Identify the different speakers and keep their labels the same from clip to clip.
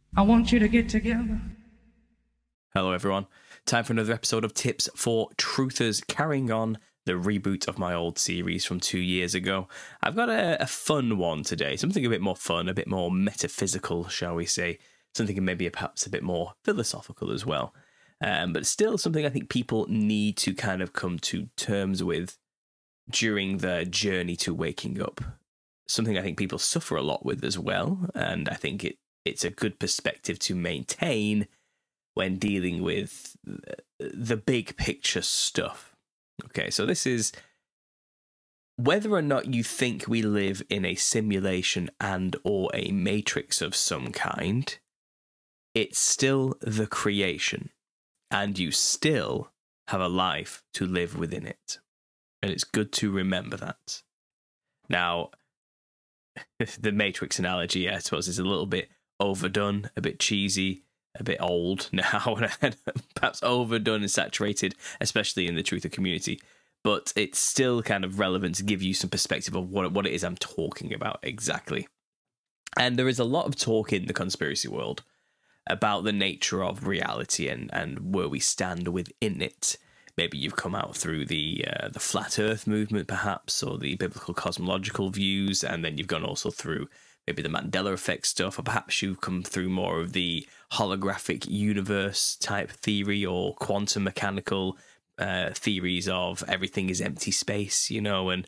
Speaker 1: I want you to get together.
Speaker 2: Hello, everyone. Time for another episode of Tips for Truthers, carrying on the reboot of my old series from 2 years ago. I've got a fun one today, something a bit more fun, a bit more metaphysical, shall we say, something maybe perhaps a bit more philosophical as well. But still something I think people need to kind of come to terms with during their journey to waking up. Something I think people suffer a lot with as well, and I think it's a good perspective to maintain when dealing with the big picture stuff. Okay, so this is whether or not you think we live in a simulation and or a matrix of some kind, it's still the creation, and you still have a life to live within it. And it's good to remember that. Now, the Matrix analogy, I suppose, is a little bit overdone, a bit cheesy, a bit old now, and perhaps overdone and saturated, especially in the truther community. But it's still kind of relevant to give you some perspective of what it is I'm talking about exactly. And there is a lot of talk in the conspiracy world about the nature of reality and where we stand within it. Maybe you've come out through the flat Earth movement, perhaps, or the biblical cosmological views, and then you've gone also through maybe the Mandela effect stuff, or perhaps you've come through more of the holographic universe type theory or quantum mechanical theories of everything is empty space, and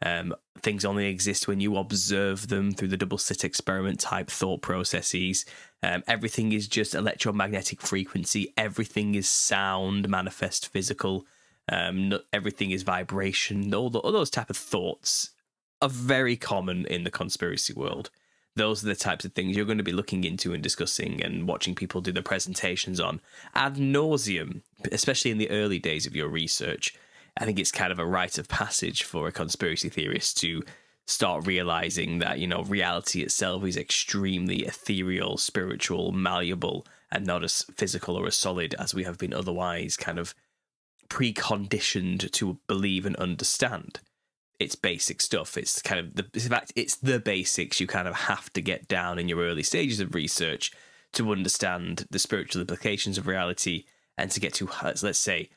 Speaker 2: things only exist when you observe them through the double slit experiment type thought processes. Everything is just electromagnetic frequency. Everything is sound, manifest physical. Everything is vibration. All those type of thoughts are very common in the conspiracy world. Those are the types of things you're going to be looking into and discussing and watching people do their presentations on ad nauseum, especially in the early days of your research. I think it's kind of a rite of passage for a conspiracy theorist to start realizing that, reality itself is extremely ethereal, spiritual, malleable, and not as physical or as solid as we have been otherwise kind of preconditioned to believe and understand. It's basic stuff. It's kind of in fact, it's the basics you kind of have to get down in your early stages of research to understand the spiritual implications of reality and to get to, let's say,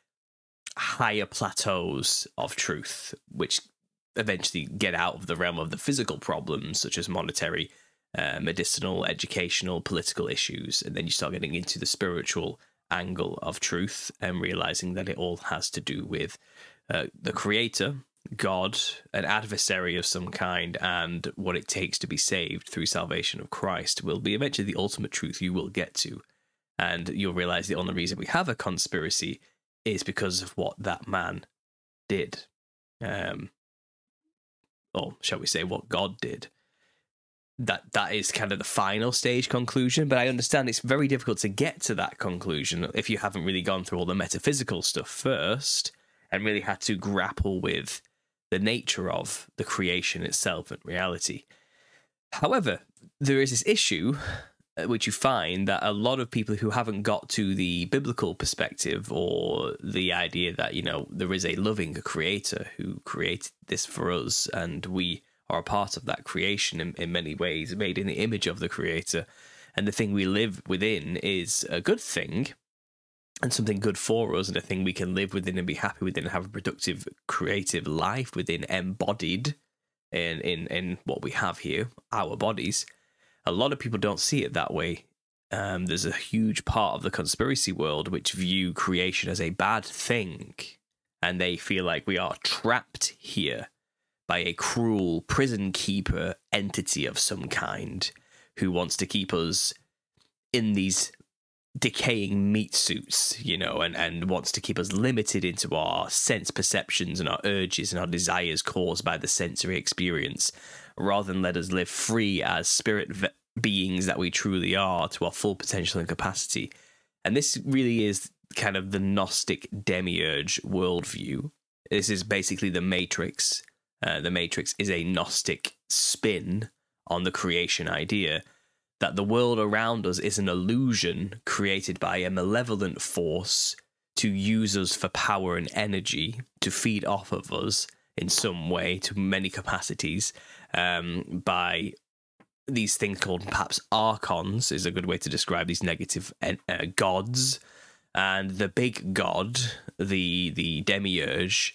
Speaker 2: higher plateaus of truth, which eventually get out of the realm of the physical problems, such as monetary, medicinal, educational, political issues. And then you start getting into the spiritual angle of truth and realizing that it all has to do with the creator, God, an adversary of some kind, and what it takes to be saved through salvation of Christ will be eventually the ultimate truth you will get to. And you'll realize the only reason we have a conspiracy is because of what that man did. Or shall we say what God did. That is kind of the final stage conclusion, but I understand it's very difficult to get to that conclusion if you haven't really gone through all the metaphysical stuff first and really had to grapple with the nature of the creation itself and reality. However, there is this issue which you find that a lot of people who haven't got to the biblical perspective or the idea that, there is a loving creator who created this for us and we are a part of that creation in many ways, made in the image of the creator. And the thing we live within is a good thing and something good for us and a thing we can live within and be happy within and have a productive, creative life within, embodied in what we have here, our bodies. A lot of people don't see it that way. There's a huge part of the conspiracy world which view creation as a bad thing, and they feel like we are trapped here by a cruel prison keeper entity of some kind who wants to keep us in these decaying meat suits, and wants to keep us limited into our sense perceptions and our urges and our desires caused by the sensory experience, rather than let us live free as spirit beings that we truly are to our full potential and capacity. And this really is kind of the Gnostic demiurge worldview. This is basically the Matrix. The Matrix is a Gnostic spin on the creation idea that the world around us is an illusion created by a malevolent force to use us for power and energy, to feed off of us in some way, to many capacities, by these things called perhaps archons is a good way to describe these negative gods. And the big god, the demiurge,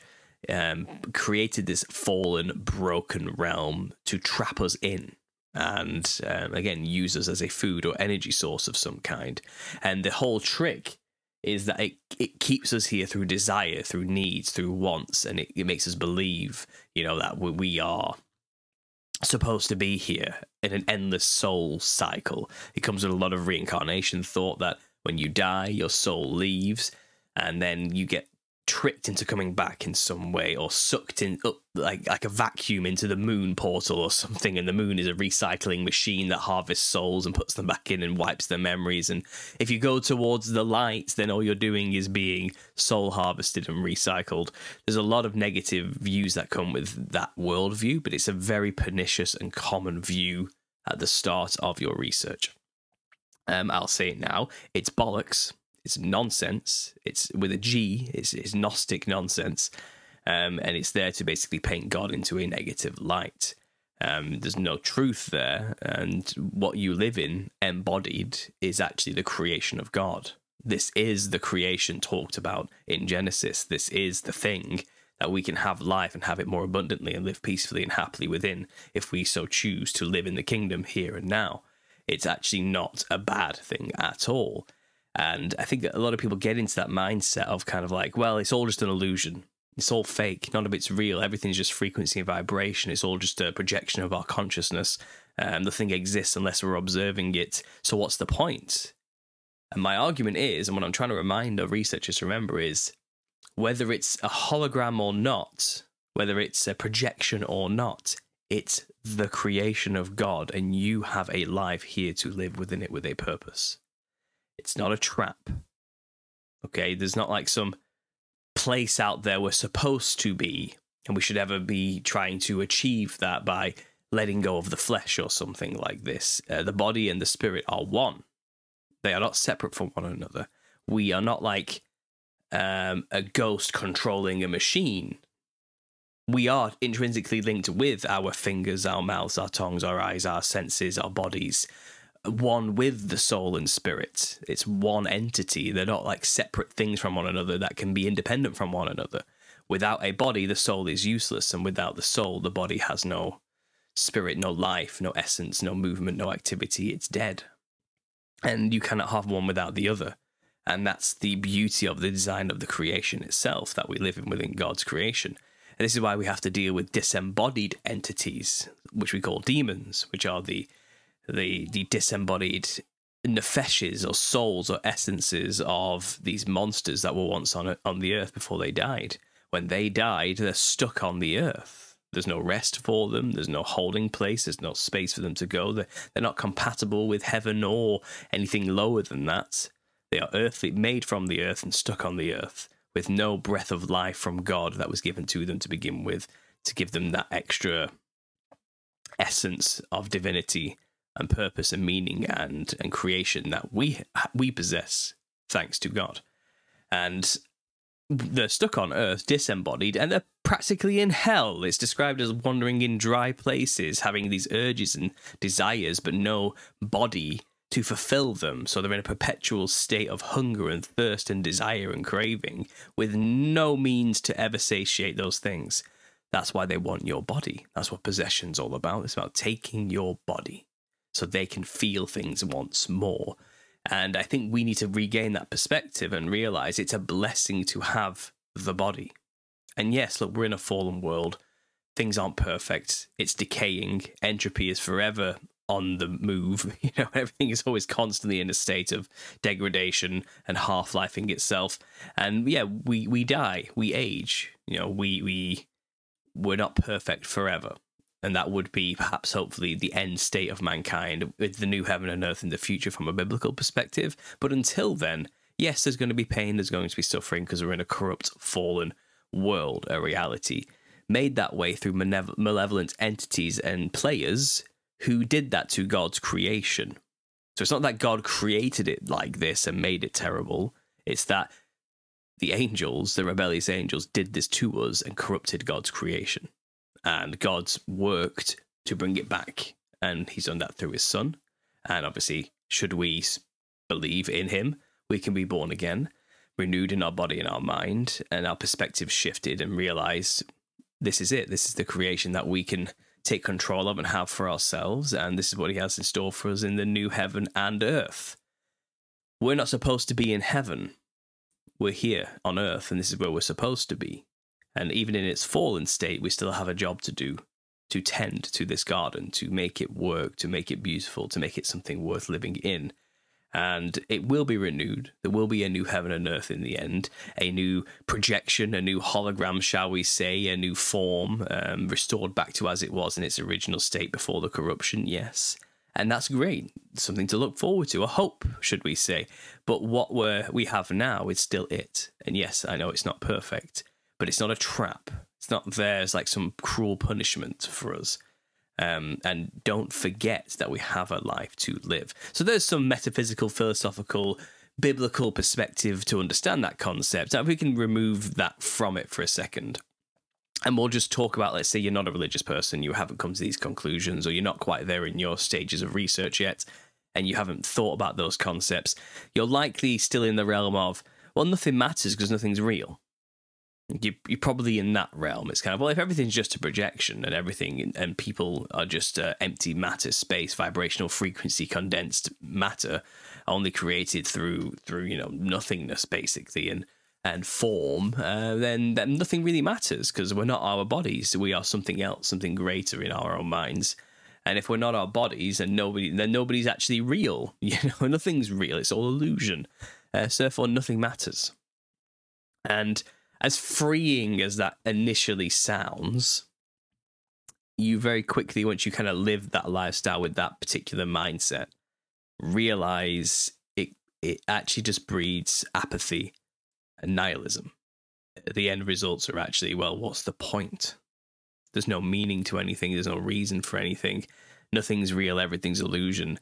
Speaker 2: created this fallen, broken realm to trap us in. And again, use us as a food or energy source of some kind. And the whole trick is that it keeps us here through desire, through needs, through wants, and it makes us believe, that we are supposed to be here in an endless soul cycle. It comes with a lot of reincarnation thought that when you die, your soul leaves, and then you get tricked into coming back in some way, or sucked in up like a vacuum into the moon portal or something, and the moon is a recycling machine that harvests souls and puts them back in and wipes their memories. And if you go towards the light, then all you're doing is being soul harvested and recycled. There's a lot of negative views that come with that worldview, but it's a very pernicious and common view at the start of your research. I'll say it now, it's bollocks. It's nonsense. It's with a G. It's Gnostic nonsense, and it's there to basically paint God into a negative light. There's no truth there, and what you live in, embodied, is actually the creation of God. This is the creation talked about in Genesis. This is the thing that we can have life and have it more abundantly and live peacefully and happily within if we so choose to live in the kingdom here and now. It's actually not a bad thing at all. And I think that a lot of people get into that mindset of kind of like, well, it's all just an illusion. It's all fake. None of it's real. Everything's just frequency and vibration. It's all just a projection of our consciousness. Nothing exists unless we're observing it. So what's the point? And my argument is, and what I'm trying to remind our researchers to remember is, whether it's a hologram or not, whether it's a projection or not, it's the creation of God, and you have a life here to live within it with a purpose. It's not a trap. Okay, there's not like some place out there we're supposed to be, and we should ever be trying to achieve that by letting go of the flesh or something like this. The body and the spirit are one. They are not separate from one another. We are not like a ghost controlling a machine. We are intrinsically linked with our fingers, our mouths, our tongues, our eyes, our senses, our bodies, one with the soul and spirit. It's one entity. They're not like separate things from one another that can be independent from one another. Without a body, the soul is useless, and without the soul, the body has no spirit, no life, no essence, no movement, no activity. It's dead. And you cannot have one without the other. And that's the beauty of the design of the creation itself, that we live in within God's creation. And this is why we have to deal with disembodied entities, which we call demons, which are the disembodied nefeshes or souls or essences of these monsters that were once on the earth before they died. When they died, they're stuck on the earth. There's no rest for them. There's no holding place. There's no space for them to go. They're not compatible with heaven or anything lower than that. They are earthly, made from the earth and stuck on the earth, with no breath of life from God that was given to them to begin with, to give them that extra essence of divinity and purpose and meaning and creation that we possess thanks to God. And they're stuck on earth, disembodied, and they're practically in hell. It's described as wandering in dry places, having these urges and desires, but no body to fulfill them. So they're in a perpetual state of hunger and thirst and desire and craving, with no means to ever satiate those things. That's why they want your body. That's what possession's all about. It's about taking your body so they can feel things once more. And I think we need to regain that perspective and realize it's a blessing to have the body. And yes, look, we're in a fallen world. Things aren't perfect. It's decaying. Entropy is forever on the move. Everything is always constantly in a state of degradation and half-lifing itself. And yeah, we die, we age. We're not perfect forever. And that would be perhaps, hopefully, the end state of mankind with the new heaven and earth in the future from a biblical perspective. But until then, yes, there's going to be pain, there's going to be suffering, because we're in a corrupt, fallen world, a reality made that way through malevolent entities and players who did that to God's creation. So it's not that God created it like this and made it terrible. It's that the angels, the rebellious angels, did this to us and corrupted God's creation. And God's worked to bring it back and he's done that through his Son. And obviously, should we believe in him, we can be born again, renewed in our body and our mind, and our perspective shifted and realized this is it. This is the creation that we can take control of and have for ourselves. And this is what he has in store for us in the new heaven and earth. We're not supposed to be in heaven. We're here on earth, and this is where we're supposed to be. And even in its fallen state, we still have a job to do, to tend to this garden, to make it work, to make it beautiful, to make it something worth living in. And it will be renewed. There will be a new heaven and earth in the end, a new projection, a new hologram, shall we say, a new form, restored back to as it was in its original state before the corruption, yes. And that's great. Something to look forward to, a hope, should we say. But what we have now is still it. And yes, I know it's not perfect, but it's not a trap. It's not there as like some cruel punishment for us. And don't forget that we have a life to live. So there's some metaphysical, philosophical, biblical perspective to understand that concept. Now, if we can remove that from it for a second, and we'll just talk about, let's say you're not a religious person, you haven't come to these conclusions, or you're not quite there in your stages of research yet, and you haven't thought about those concepts, you're likely still in the realm of, well, nothing matters because nothing's real. You're probably in that realm. It's kind of, well, if everything's just a projection and everything and people are just empty matter, space, vibrational frequency, condensed matter, only created through nothingness basically and form, then nothing really matters because we're not our bodies. We are something else, something greater in our own minds. And if we're not our bodies, then nobody's actually real. Nothing's real. It's all illusion. So therefore, nothing matters. And as freeing as that initially sounds, you very quickly, once you kind of live that lifestyle with that particular mindset, realize it actually just breeds apathy and nihilism. The end results are actually, well, what's the point? There's no meaning to anything. There's no reason for anything. Nothing's real. Everything's illusion.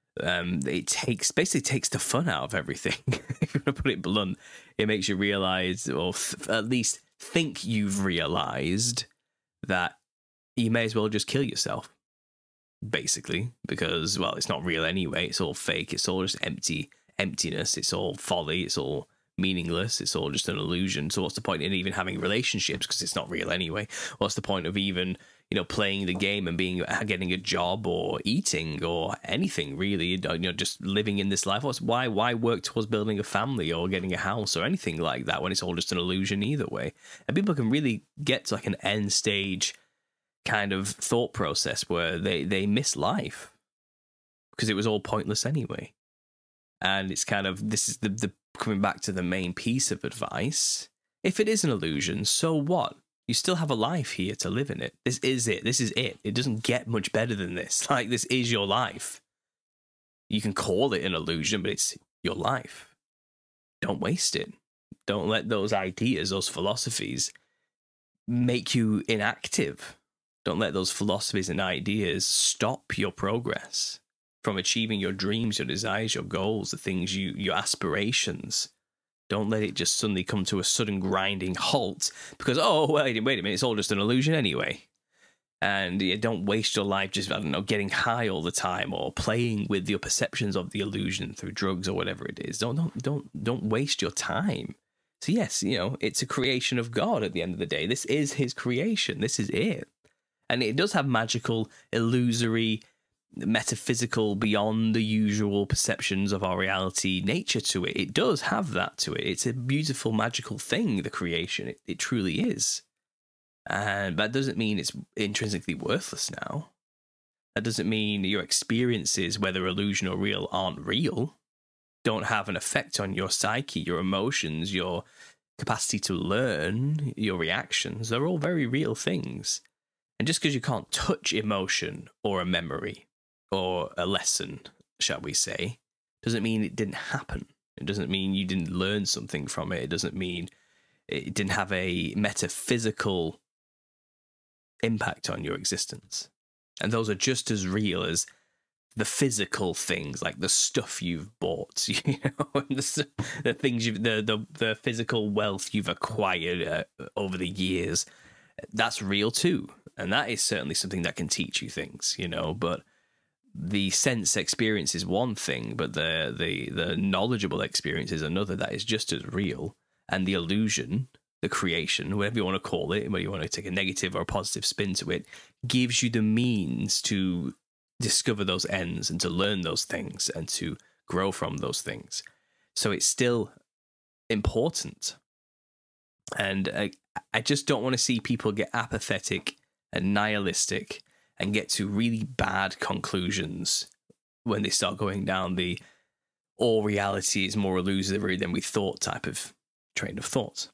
Speaker 2: It basically takes the fun out of everything. If you want to put it blunt, it makes you realize, or at least think you've realized, that you may as well just kill yourself, basically, because, well, it's not real anyway. It's all fake. It's all just emptiness. It's all folly. It's all meaningless. It's all just an illusion. So what's the point in even having relationships, because it's not real anyway? What's the point of even playing the game and getting a job or eating or anything really? Just living in this life. Why work towards building a family or getting a house or anything like that when it's all just an illusion either way? And people can really get to like an end stage kind of thought process where they miss life because it was all pointless anyway. And it's kind of, this is the coming back to the main piece of advice. If it is an illusion, so what? You still have a life here to live in it. This is it. This is it. It doesn't get much better than this. Like, this is your life. You can call it an illusion, but it's your life. Don't waste it. Don't let those ideas, those philosophies, make you inactive. Don't let those philosophies and ideas stop your progress from achieving your dreams, your desires, your goals, the things your aspirations. Don't let it just suddenly come to a sudden grinding halt because, oh, wait a minute, it's all just an illusion anyway. And don't waste your life just, getting high all the time or playing with your perceptions of the illusion through drugs or whatever it is. Don't waste your time. So yes, it's a creation of God at the end of the day. This is his creation. This is it. And it does have magical, illusory, metaphysical, beyond the usual perceptions of our reality nature to it. It does have that to it. It's a beautiful, magical thing, the creation. It truly is. And that doesn't mean it's intrinsically worthless now. That doesn't mean your experiences, whether illusion or real, aren't real. Don't have an effect on your psyche, your emotions, your capacity to learn, your reactions. They're all very real things. And just because you can't touch emotion or a memory or a lesson, shall we say, doesn't mean it didn't happen. It doesn't mean you didn't learn something from it. It doesn't mean it didn't have a metaphysical impact on your existence. And those are just as real as the physical things, like the stuff you've bought, the things the physical wealth you've acquired over the years. That's real too. And that is certainly something that can teach you things, but the sense experience is one thing, but the knowledgeable experience is another that is just as real. And the illusion, the creation, whatever you want to call it, whether you want to take a negative or a positive spin to it, gives you the means to discover those ends and to learn those things and to grow from those things. So it's still important. And I just don't want to see people get apathetic and nihilistic and get to really bad conclusions when they start going down the all reality is more illusory than we thought type of train of thought.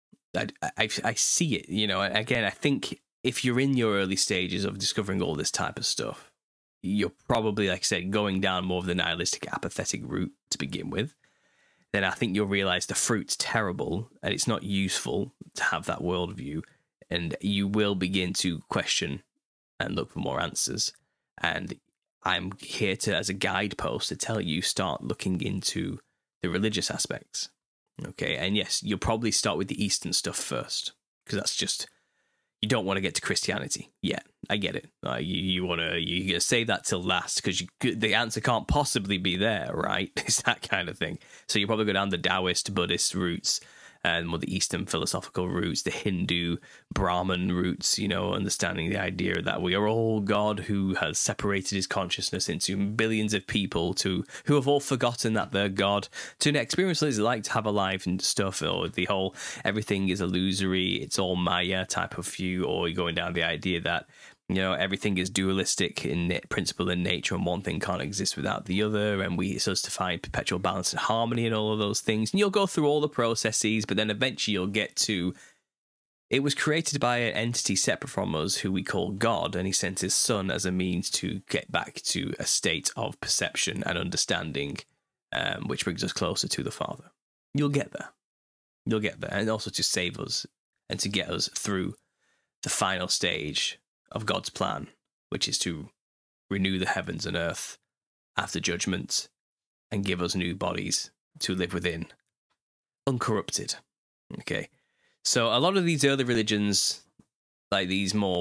Speaker 2: I see it, you know. Again, I think if you're in your early stages of discovering all this type of stuff, you're probably, like I said, going down more of the nihilistic, apathetic route to begin with. Then I think you'll realize the fruit's terrible and it's not useful to have that worldview, and you will begin to question and look for more answers. And I'm here to, as a guidepost, to tell you, start looking into the religious aspects. Okay, and yes, you'll probably start with the Eastern stuff first, because that's just, you don't want to get to Christianity yet. I get it. You're gonna save that till last, because the answer can't possibly be there, right? It's that kind of thing. So you probably go down the Taoist, Buddhist routes, and more the Eastern philosophical roots, the Hindu, Brahman roots, you know, understanding the idea that we are all God who has separated his consciousness into billions of people who have all forgotten that they're God, to experience what it's like to have a life and stuff, or the whole everything is illusory, it's all Maya type of view, or you're going down the idea that, you know, everything is dualistic in principle and nature, and one thing can't exist without the other, and it's us to find perpetual balance and harmony and all of those things. And you'll go through all the processes, but then eventually you'll get to, it was created by an entity separate from us who we call God, and he sent his son as a means to get back to a state of perception and understanding, which brings us closer to the Father. You'll get there. You'll get there. And also to save us and to get us through the final stage of God's plan, which is to renew the heavens and earth after judgment and give us new bodies to live within, uncorrupted. Okay, so a lot of these early religions, like these more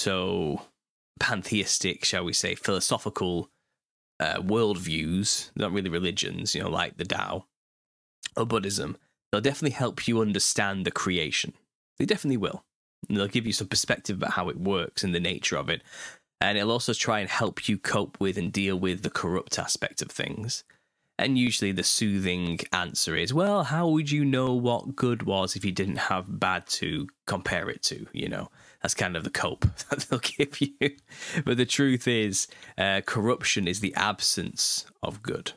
Speaker 2: proto-pantheistic, shall we say, philosophical worldviews, not really religions, you know, like the Tao or Buddhism, they'll definitely help you understand the creation. They definitely will. And they'll give you some perspective about how it works and the nature of it. And it'll also try and help you cope with and deal with the corrupt aspect of things. And usually the soothing answer is, well, how would you know what good was if you didn't have bad to compare it to? You know, that's kind of the cope that they'll give you. But the truth is, corruption is the absence of good.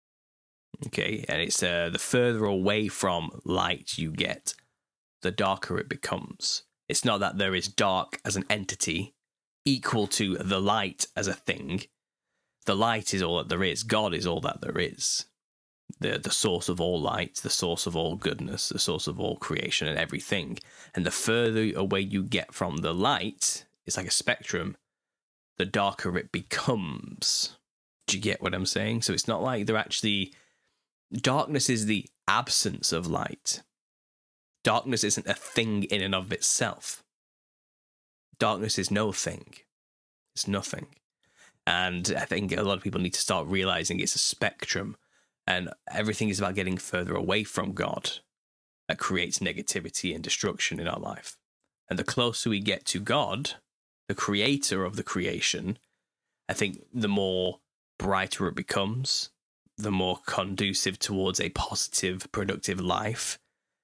Speaker 2: Okay, and it's the further away from light you get, the darker it becomes. It's not that there is dark as an entity equal to the light as a thing. The light is all that there is. God is all that there is. The source of all light, the source of all goodness, the source of all creation and everything. And the further away you get from the light, it's like a spectrum, the darker it becomes. Do you get what I'm saying? So it's not like they're actually... Darkness is the absence of light. Darkness isn't a thing in and of itself. Darkness is no thing. It's nothing. And I think a lot of people need to start realizing it's a spectrum, and everything is about getting further away from God. That creates negativity and destruction in our life. And the closer we get to God, the creator of the creation, I think the more brighter it becomes, the more conducive towards a positive, productive life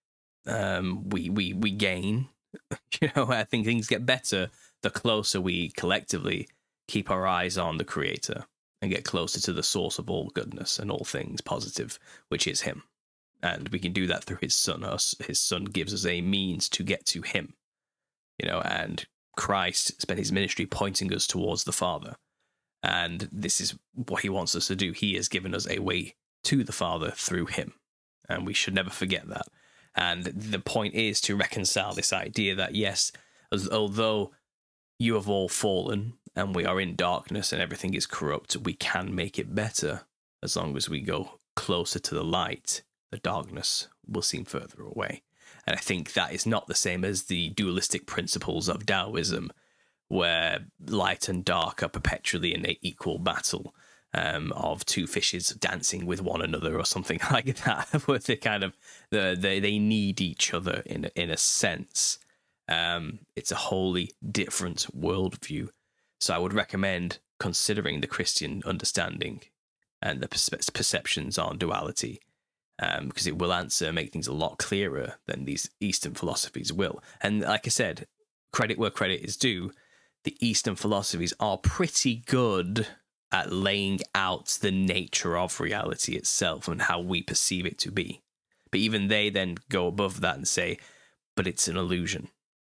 Speaker 2: we gain. You know, I think things get better the closer we collectively keep our eyes on the creator and get closer to the source of all goodness and all things positive, which is him. And we can do that through his son. His son gives us a means to get to him, you know, and Christ spent his ministry pointing us towards the Father. And this is what he wants us to do. He has given us a way to the Father through him. And we should never forget that. And the point is to reconcile this idea that, yes, although you have all fallen and we are in darkness and everything is corrupt, we can make it better as long as we go closer to the light. The darkness will seem further away. And I think that is not the same as the dualistic principles of Taoism, where light and dark are perpetually in an equal battle of two fishes dancing with one another or something like that, where they kind of they need each other in a sense. It's a wholly different worldview. So I would recommend considering the Christian understanding and the perceptions on duality, because it will make things a lot clearer than these Eastern philosophies will. And like I said, credit where credit is due, the Eastern philosophies are pretty good at laying out the nature of reality itself and how we perceive it to be. But even they then go above that and say, but it's an illusion.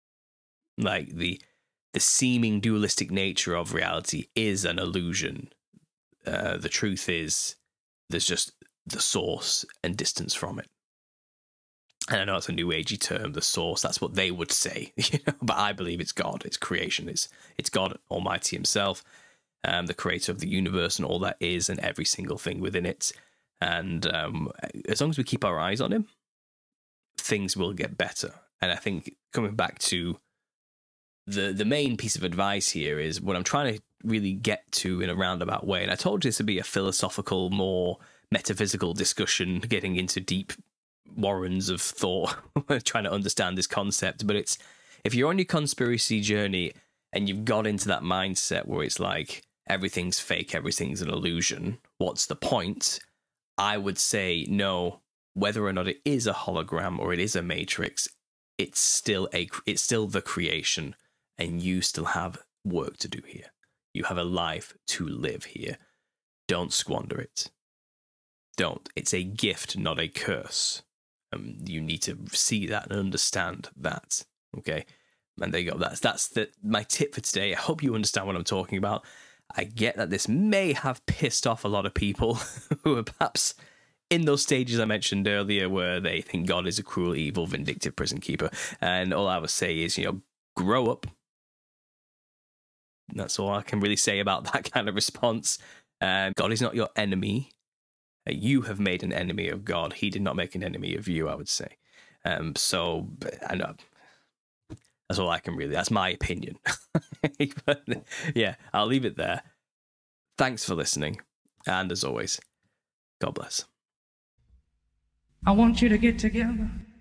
Speaker 2: Like the seeming dualistic nature of reality is an illusion. The truth is there's just the source and distance from it. And I know it's a new agey term, the source. That's what they would say, But I believe it's God. It's creation. It's God Almighty Himself, the creator of the universe and all that is, and every single thing within it. And as long as we keep our eyes on Him, things will get better. And I think coming back to the main piece of advice here is what I'm trying to really get to in a roundabout way. And I told you this would be a philosophical, more metaphysical discussion, getting into deep warrens of thought, trying to understand this concept. But it's, if you're on your conspiracy journey and you've got into that mindset where it's like everything's fake, everything's an illusion, what's the point? I would say no. Whether or not it is a hologram or it is a matrix, it's still the creation, and you still have work to do here. You have a life to live here. Don't squander it. Don't. It's a gift, not a curse. You need to see that and understand that. Okay, and there you go. That's my tip for today. I hope you understand what I'm talking about. I get that this may have pissed off a lot of people who are perhaps in those stages I mentioned earlier where they think God is a cruel, evil, vindictive prison keeper. And all I would say is, grow up. That's all I can really say about that kind of response. God is not your enemy. You have made an enemy of God. He did not make an enemy of you, I would say. So I know that's all I can really. That's my opinion. But yeah, I'll leave it there. Thanks for listening, and as always, God bless.
Speaker 1: I want you to get together